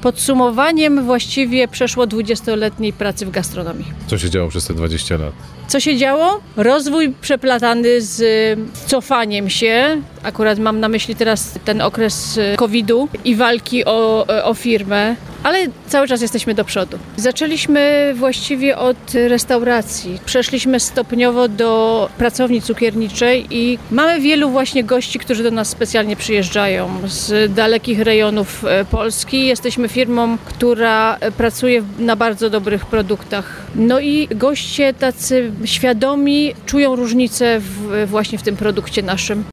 podsumowaniem właściwie przeszło 20-letniej pracy w gastronomii. Co się działo przez te 20 lat? Co się działo? Rozwój przeplatany z cofaniem się. Akurat mam na myśli teraz ten okres COVID-u i walki o firmę, ale cały czas jesteśmy do przodu. Zaczęliśmy właściwie od restauracji. Przeszliśmy stopniowo do pracowni cukierniczej i mamy wielu właśnie gości, którzy do nas specjalnie przyjeżdżają z dalekich rejonów Polski. Jesteśmy firmą, która pracuje na bardzo dobrych produktach. No i goście tacy świadomi czują różnicę właśnie w tym produkcie naszym.